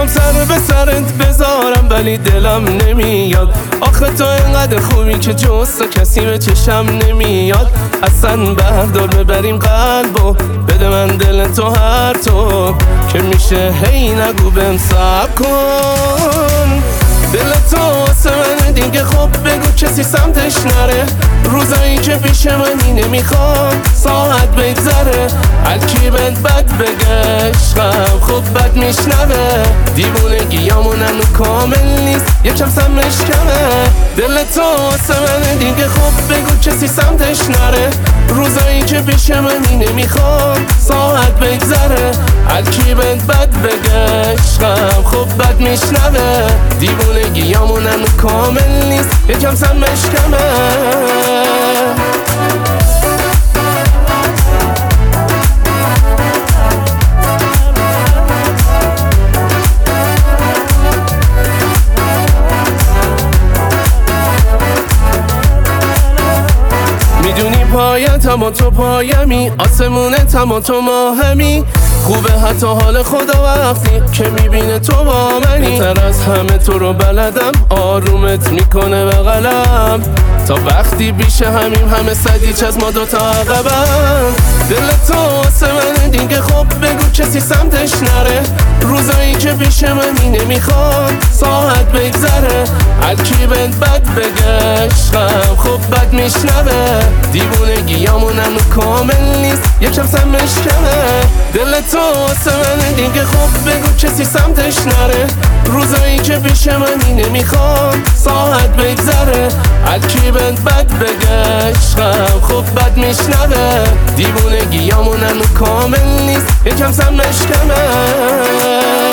میخوام سر به سرت بذارم ولی دلم نمیاد. آخه تو اینقدر خوبی که جز تو کسی به چشم نمیاد. اصلا بردار ببریم قلبو بده من دل تو هر تو که میشه هی نگو بهم صبر کن. دل تو واسه من دیگه خب بگو کسی سمتش نره. روزایی که پیش منی نمیخوام ساعت بگذره. هر کی بد بگه عشقم خب بد میشنوه. دیوونگیامونم کامل نیست یکم سمش کمه. دل تو واسه من دیگه خب بگو کسی سمتش نره. روزایی که پیش منی نمیخوام ساعت بگذره. هر کی بد بگه عشقم خب بد میشنوه. دیوونگیامونم کامل نیست یکم سمش کمه. میدونی پایتم و تو پایمی، آسمونتم و تو ماهمی. خوبه حتی حال خدا وقتی که میبینه تو با منی. بهتر از همه تو رو بلدم، آرومت میکنه بغلم. تا وقتی بیش همه صدیچ از ما دوتا عقبم. دل تو واسه من دیگه خب بگو کسی سمتش نره. روزایی که پیش منی نمیخوام ساعت بگذره. هر کی بد بگه عشقم خب بد میشنوه. دیوونگیامونم کامل نیست یکم سمش کمه. دل تو واسه من دیگه خب بگو کسی سمتش نره. روزایی که پیش منی نمیخوام ساعت بگذره. هر کی بد بگه عشقم خب بد میشنوه. دیوونگیامونم کامل نیست یکم سمش کمه.